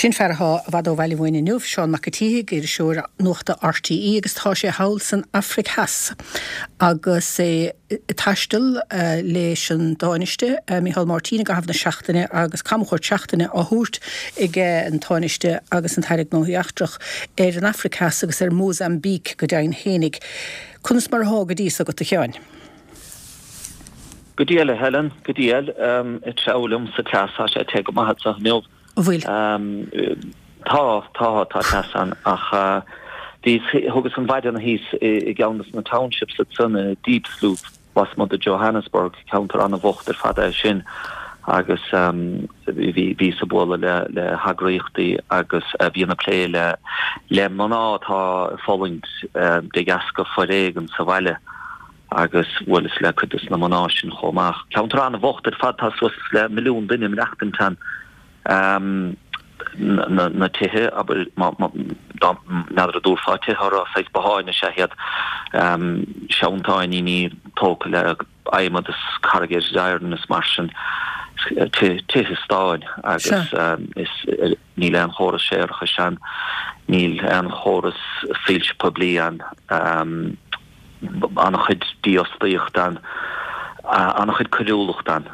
Sin fertha bhd ó bhhaile bhaine nuamh Seán McAtee gur siúr nuachta RTE agus tá sé hail san Afric Heas agus taistil leis an dáiniste Micheál Martína go hafna seachtaine agus camchóir seachtaine á thuairt ige an táiniste agus an tairig nóíachtrach an Afric Heas agus Mozambique go dain hénig. Cunas mar há go dtí agat a cheáin. Go díal Helen, go díal treolum sa clasá sé te go maithe sa nuamh. Bhfuil. Tá tesan ach thugus an bhaid an hís I gceannas na townships at sanna Deep Sloop was mo de Johannesburg counter an a bhochtar fada sin agus bhí sa bóla le hagraíochtaí agus bhíonna plé le maná tá following de gasca forégan sa bhaile agus bhfuil is le chutas na maná sin chomach. Counter an a bhochtar fad tá suas le milliún duine mreachtan na tithe aber nadra dúrfá tithara seis baháin na sehiad seantáin ní tóca le aimad is caragéir dairn is marsin tithe stáin agus is níl an chóras séircha sean níl an chóras fíls publian annach chud díostaíocht an annach chud curiúlacht an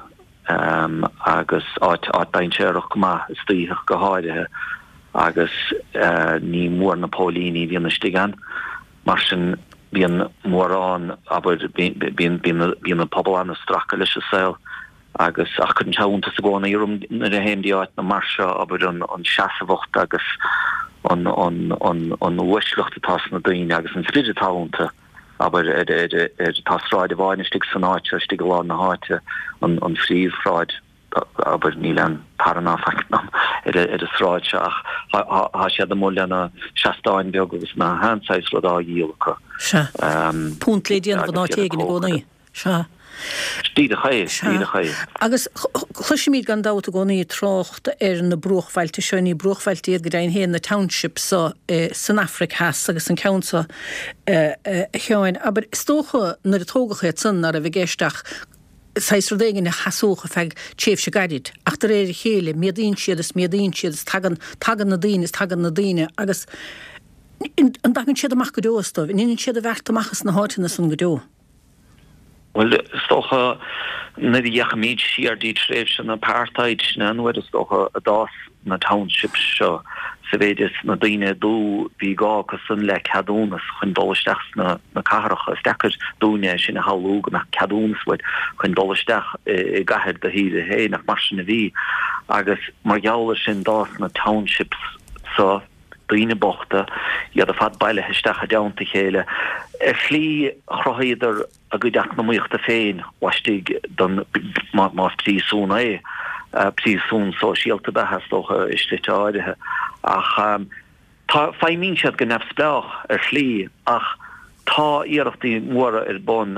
agus áit dainséireach má stíoch go háirithe agus ní mór na Paulíní bhíonna stigan mar sin bhíon mórrán aber bhíon pobl an stracha leis a saoil agus ach chun teúnta sa gcóna irum na a héimdíáit na marse aber an seasamhacht agus an uisleachta tá na daoine agus an friidir táúnta aber tasráid bháin stig san áite stig lá na háite an fríomhráid aber níl an paranáfachnam a sráid seach há sé mó lena seastáin beag agus na hansáis le á díalacha. Se. Punt lédíana bh nátégan gcónaí. Se. Stíad a chaid. Agus chluisiimiid gan dáta gcónaí trocht na bruchhailte seoí bruchhailte iad go daon héan na township san Afric Heas agus an countsa cheáin. Aber stócha nar a tógacha san ar a bhí géisteach Sais rodégan na hasúcha feig tséf se gaidid. Ach tar chéile, méadín siad, tagan na daine, agus an dagan siad amach go dóstah, in siad a bhert amachchas na háitina san go dó. Well, stocha na dheachmid CRD tréf sin apartheid na anwyd stocha a das na townships seo sa bhéidir na daine dó bhí gá san le cadúnas chun dóisteach na carracha stechar dúne sin na halúga na cadúnas bhaid chun dóisteach I gahir de híide hé nach mar sin a bhí agus mar geall sin das na townships sa daine bochta iad a fad baile heisteach a deanta chéile slí chroidir a goideach na muochta féin waistig don más prísúna prísún sosiálta behastócha islite áirithe ach tá feimín siad go nefsbeach slí ach tá iarachtaí móra bon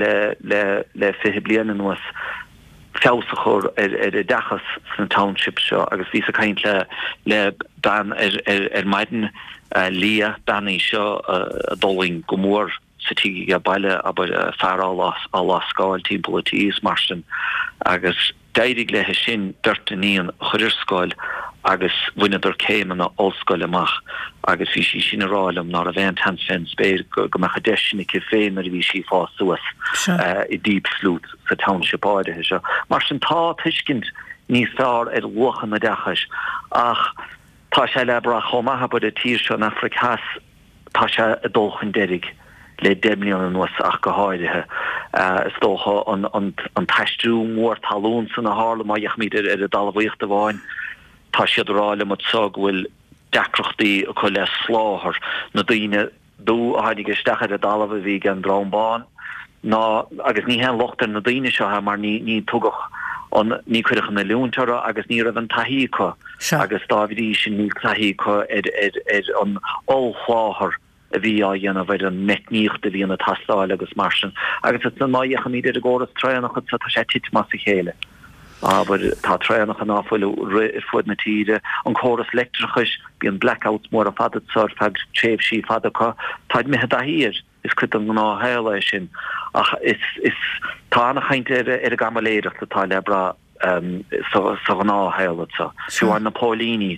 le fihe bliana nuas felsachor dachas san township seo agus ví a kaint le dan maiden lia danní seo a doling gomór satí a baile aber far á sáil timpplatíos marsin agus deidig le sin dirtaníon chuirscoil agus bhuiidir céim na óscoil amach agus bhí sí sin aráilm ná a bhéint han féin spéir go mecha deisina ce féin ar bhí sí fá suas I Deep Sloop sa township áirithe seo. Mar sin tá tuiscint níos fearr ar luchan na dechas ach tá sé le bra chomathe bud a tír seo an Afric Heas tá sé a dulchan deirig le demlion an nuas ach go háirithe stócha an taistú mór talún san na hála má dheachmid ar a dalmhaíocht a bháin tá siad ráile mat sag bhfuil decrochtaí a chu le sláthar na daine dó a háidige stechar a dalmha bhí an dránbáin ná agus ní hen lochtar na daine seo mar ní tugach an ní chuireach na leúntara agus ní rah an taícha agus dáhí sin ní taícha an óchláthar a bhí á dhéanana bhaid an metníocht a bhíonna tastáil agus marsin agus san máíocha míidir a ggóras tréannach tá sé titmas a chéile. Aber tá tréannach an áfuil fud na tíide an choras letrachas bí an blackouts mór a fadad sort fad tréf sí fadacha táid mithe a hir is chut an ná héile sin ach is tá nach chainte ar a gamaléireach tá le bra sa ná héile sa siúar na Paulíní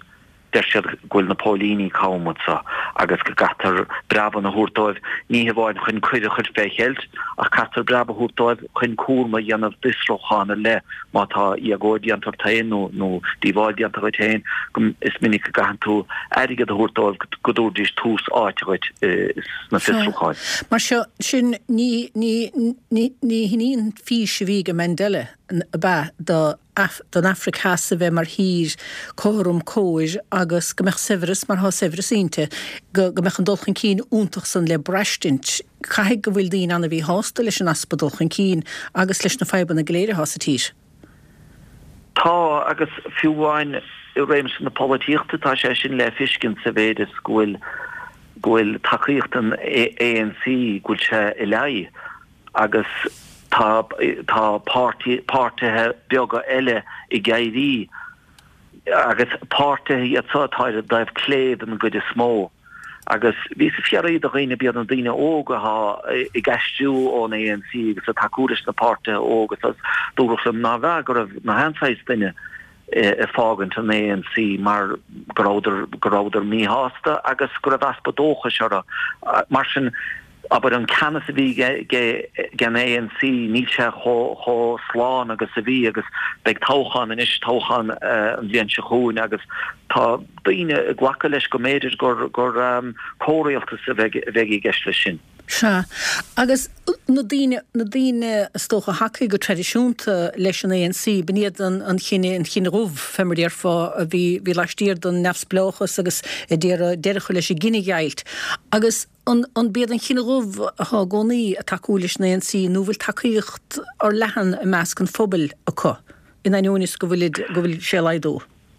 der sé ghfuil na Paulíní cámsa agus go gatar brabhan na húrtóibh ní bháin chun cuiide chud féchéilt ach catar brabha húrtóibh chun cúrma dhéanamh disróchána le mátá iagódiantar tain nó díhádiantar tain is minic go gahan tú aige a húrtóibh godúrdís tús áitiid na disrócháin. Mar sin ní hiníon fís bhí go Mandela ba don Africasa bheith mar hír chóm cóir agus go meach Severus mar há Severus ínte go meach an dulchan cín úntaach san le breistint caiigh go bhfuil daoine anna bhí hásta leis an aspa dulchan cín agus leis na feiban na gléire hása tír. Tá agus fiúháin i réims na políochta tá sé sin le fiscin sa bhéidir gúil takeíocht an ANC gúil se i lei agus tá pártathe beaga eile I gairí agus pártathe atátáir daibh cléad an goide smó agus ví sa fiarí a réine bead an daine ógatha I gasistú ón ANC agus a takeúris na pártathe ógus as dúrachlam ná bheith go raibh na hansáis duine fágant an ANC mar goráidir míhásta agus go raibh aspa dócha seara mar sin aber an canas a bhí gan ANC ní se cho sláán agus a bhí agus beag táchan in is táchan an bhíon se chuún agus tá daoine ghlacha leis go méidir gur cóiríochtas a bheith I gceist lei sin. Se agus na daine stocha hacaí go tradiisiúnta leis an ANC beniad an chinine roh femmerir fá a bhí leistíir don nefsblochas agus deiricha leis I Guinea geilt agus an bead an chinine roh a gcónaí a takeú leis na ANC nó bhfuil takeíocht ar lehan a measc an phobal acu in aúnis go bhfuil sé leidú.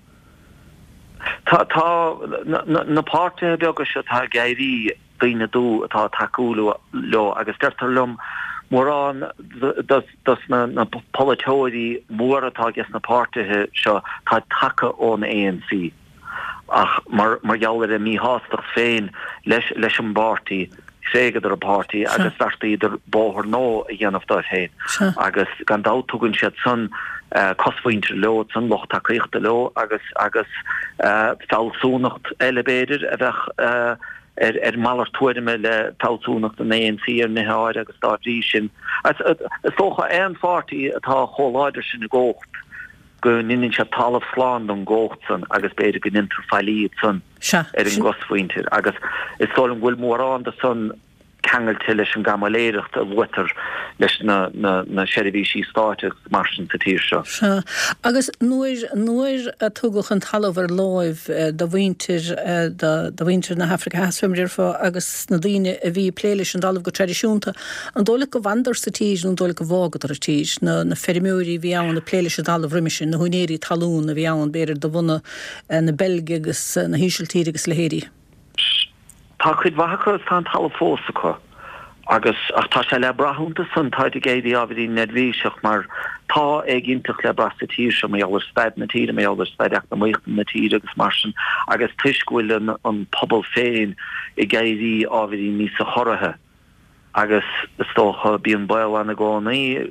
Tá na páirte beaga se tá gairí daoine dú atá takeúla leo agus deirtarlumm mórán dus na politóirí mór atá gas na páirtethe seo tá take ón ANC ach mar geallar a míhástach féin leis an bártaí ségad ar a pártaí agus dartaí idir bóthar nó a dhéanamh dá héin agus gan dátugann siad san cosfuintir leo san loch takeíochta leo agus fáilsúnacht eilebéidir a bheith malar tuairime le fáilsúnacht an ANC ar nitháir agus dátí sin. Is tócha an pártaí atá choláidir sin na ggócht go ninin se talamh sláán don ggócht san agus beidir go nintar fáilíad san ar an gosfuintir agus is tólam bhfuil mórán de san kangailte leis an gamaléireacht a bhuitar leis na seirbhísí stáiteach mar sin sa tíir seo. Agus nuair a tugach an talamh ar láimh do bhaintir na Africa hasfimrir fá agus na daine a bhí pléiles an dalamh go tradiisiúnta an dóla go bhandar sa tíis nó dóla go bhágad ar tíis na ferimúirí bhí ann na pléiles a dalamh riimisin na huinéirí talún a bhí ann beidir do bhuna na Belge agus na hísiltíí agus lehéirí. Tá chuid bhacha tá talamh fósacha agus ach tá sé le brathúnta san táid géirí a bhí nedvíiseach mar tá ag intach le brasta tíir sem mé allar sped na tíre mé allar spedeach na muochtan na tíre agus marsin agus tuisgúil an pobl féin I géirí a bhí níos a chorathe agus istócha bíon bail anna gcónaí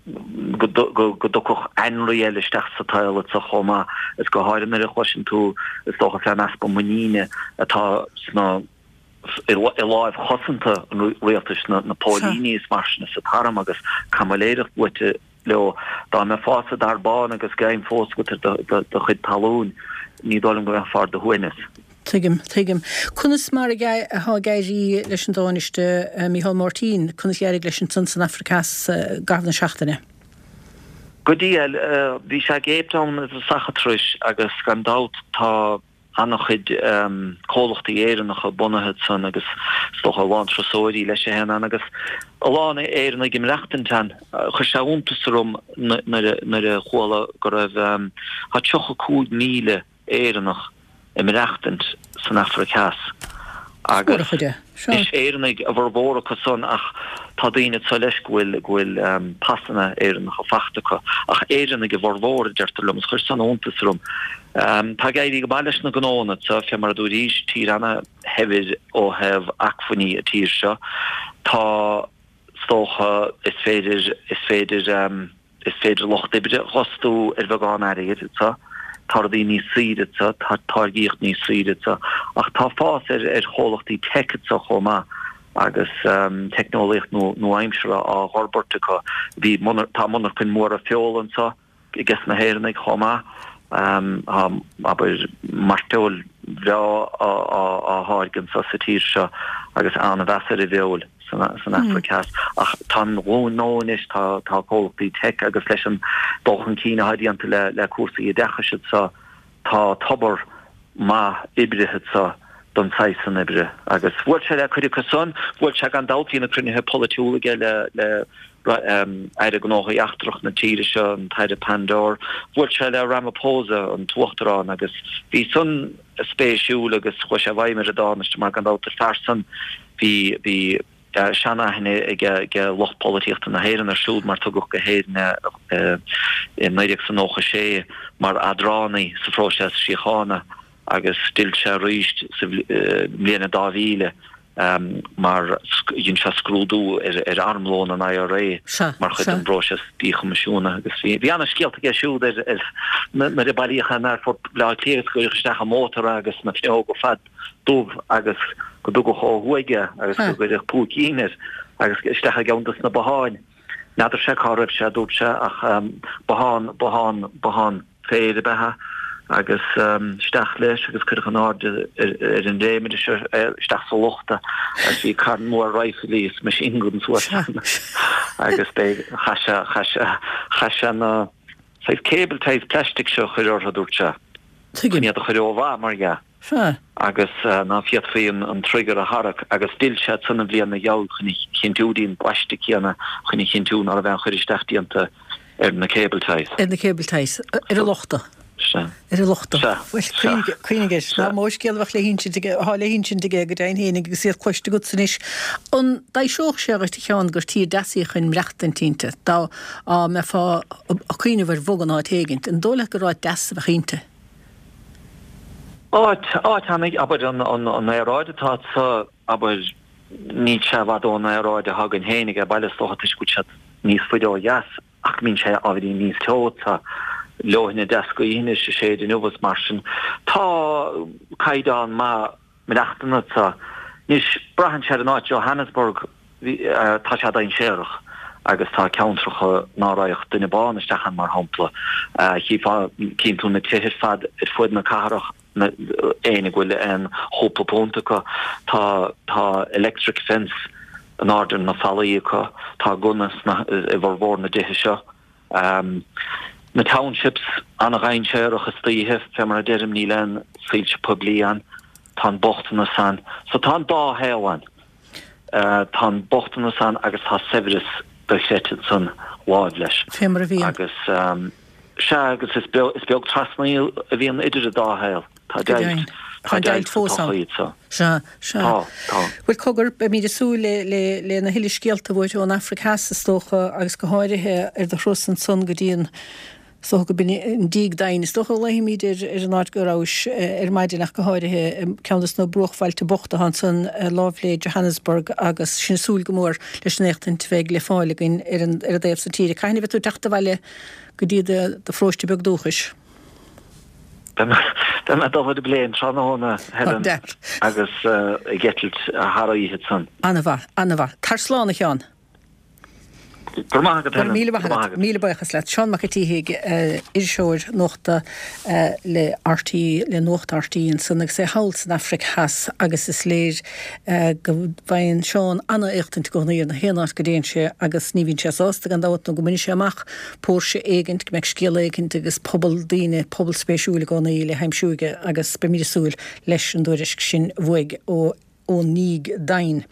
go dococh einréile steach sa taile sa choma is go háir mar a chluisin tú istócha fan aspa muíine atá sna I láimh chosanta an réaltas na Paulíní is marsna sa taram agus camaléireacht buite leo dá me fása darbán agus gaim fósgutar do chud talún ní dólam go far do huinas. Tuigim. Cunas mar a gairí leis an dáiste Micheál Martin, cunas gearig leis an San Africas gardan seachtaine. Godíal, bhí sé géiptán a sachatris agus gan dát tá annachid cólachtaí éireannach a bunathe san agus stocha bháin trasóirí leis sé hen agus alána éireanna gimreachtantan chu sé úntasrum nar a chóla go raibh ha 2 míle éireannach imreachtant san Africas agus is éireannig a bharbóracha san ach tá daoine sa leis gúil passanna éireannach a fachtacha ach éireannig a bharbóra deirtarlumm chuir san úntasrum Tá gairí go bailais na gnóna sa fe mar dú ríis tí anna hefyd ó hef acfaní a tír seo tá stócha is féidir loch dibide chostú ar bheagán airigid sa tardí ní siide sa targíocht ní siide sa ach tá fás cholachtí teket sa choma agus technoliacht no aimimsere a Horbertica vi tá monarchin mór a fiol an sa I guess na héirnig choma aber martol bra a hágan sa satír se agus an vesir I bheol san Africa ach tan ro nóis tá cóí tech agus leis an bochan cína haíanta le cuasaí decha sa tá tobar má ibrithe sa don saisan ibre agus bhil se le chuidir son bhil se an daltíí na crunithe polúige le eide gnócha achtrach na tíire se an taide Pandor bhil se le Ramaphosa an tuachtarrán agus hí sun spéisiú agus chu se bhaimime a dáneiste mar an daltar fersan hí Shanna hinne ge lochpoliticht na héieren ersúd mar tuguch gehéden in neidig san nócha sé mar adrani sa froches sichana agus stilse riist mléne davíle mar jin se skrúdú armlón an IRA mar chud an broses die komisiúna agus vi an skielt ge siúd na de bailíchan er fort blaléet gosteach a mótor agus na go fad dúf agus go du go chohuige agus go púkíine agus stecha gauntas na baháin. Nadidir se caribh se dút se ach bahan féide bethe agus steach leis agus chuch an áde an déimiide steach sa lochta as bhí car mór raiflís me ingun sú agus bé chaise na cabletáid plastic seo chuir a dút se. Tuiad a chuiróhá mar ga. Agus ná fiat féin an trigger a harach agus stilse sanna blian na jou chunnig chinúdín blaiste chéanna chunnig chinún a bhean chuiristeachtíanta na cabletáis. Na cabletáis a lochta. a lochta. Cuineige ná móiscéalhah le hála hinsintige go dain hénig agus séad chuiste go sanis. An dá seoch seacht cheán gur tí deí chun mreachtan tínte, dá me fá a cuiinehar bhogan á tégint, an dóla go rá deas a chínte. Tánig aber an éráide tá sa aber ní se bhd ó éráide hagan hénig a bailstochatis go se níos fuidir jas ach mín sé a bhí níos teóta lohinna desco íine se sé den nuhas marsin tá caiidán má meachtainna sa níos brahan se an áit Johannesburg tá se dain séireach agus tá countracha náraich duna bánistechan mar hampla cínú na tíhir fad fuid na carach énig bhfuil an hópapóntacha tá electric fence an ádan na falaícha tá gunas i bhór na dithe seo na townships an a reinseach a stíhe fe mar a derim ní len sílte publian tá bochtana san so tá dá héhain tá bochtana san agus tá severis becheted san láid leis agus se agus is beag trasnaí a bhíon idir a dáhéil tá deilt fósam se bhfuil cogur be míidir sú le na hiiliscéalta bhid ón Africa tócha agus go háirithe ar do Rusan son go dtíon so go bin díg dain is stocha leimiidir an áit gorás maididir nach go háirithe ceannas nó brochfeilte bochta han san lábhlé Johannesburg agus sin súl gomór leis néchtan tveig le fáiligin ar a déobh sa tíre. Cainna bheitú teachta bhile go dtí de fróiste beag dúchas. Den dofad de bléin tránahóna hedan agus getelt a haraíhe san. Anna bhar. Tar sláánna cheán. míle bachas le Sean McAtee irseoir nóchta le RT le nócht RT san sé hail san Afric has agus is léir go bhain Sean anna échtint gonaíar na héanaart go déon sé agus ní hín sé ásta an dáhat nó go mini sé amach pór sé éigent go meid scéal éigent agus pobl daine pobl spéisiúla gonaí le heimsúige agus be míidir súil leis an dúiris sin bhuaig ó níg dain.